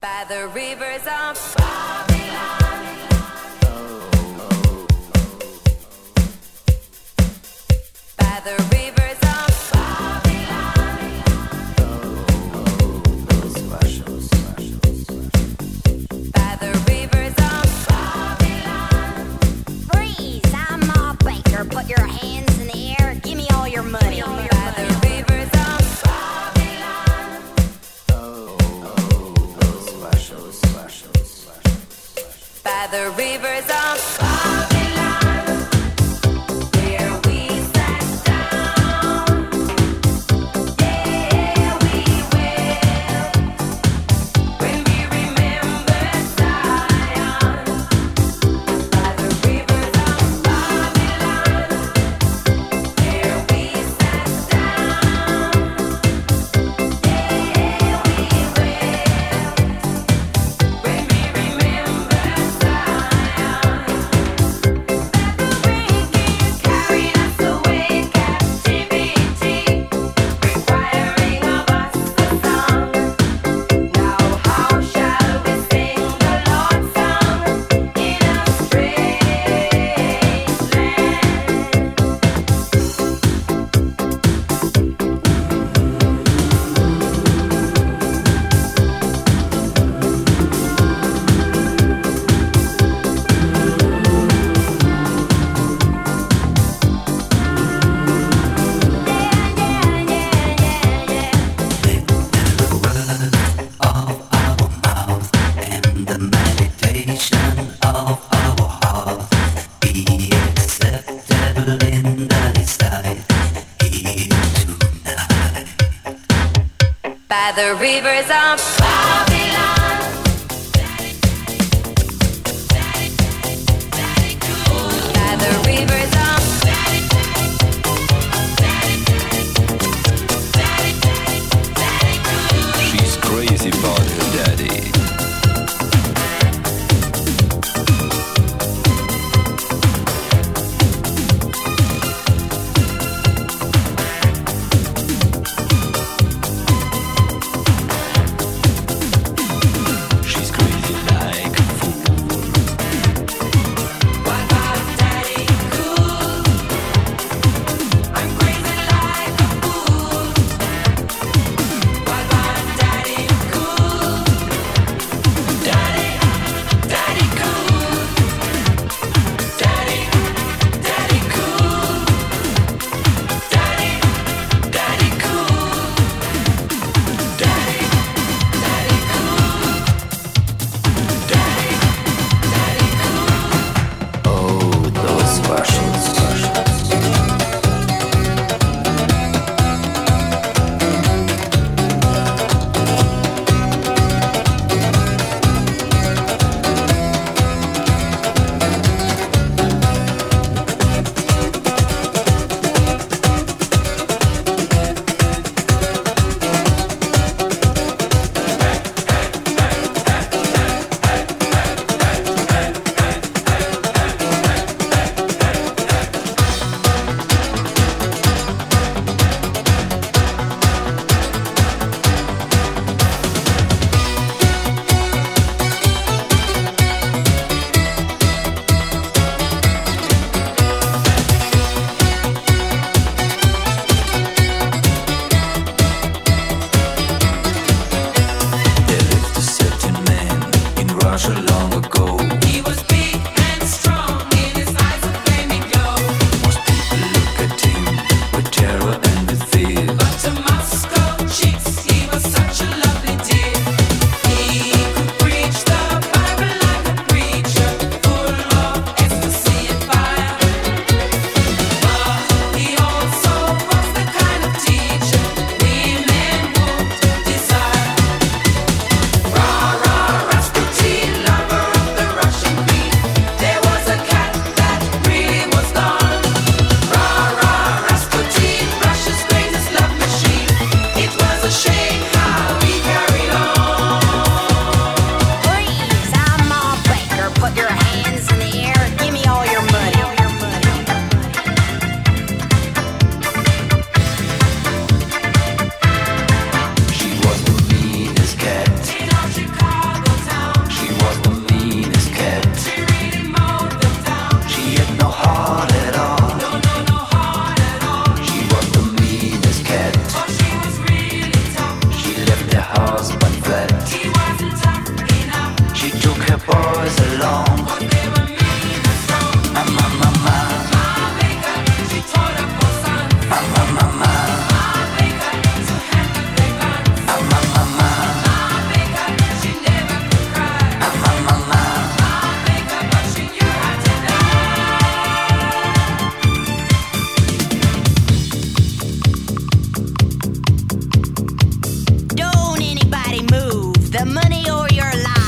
By the rivers of Babylon. By the rivers of Babylon. By the rivers of Babylon. Freeze! I'm Ma Baker. Put your hands in the air. Give me all your money. By the rivers of Babylon. By the rivers of Babylon, where we sat down, yeah, we will, when we remember Zion. By the rivers of Babylon, where we sat down, yeah, we will, when we remember by the rivers of Babylon. By the rivers of She's crazy about her daddy. you're alive.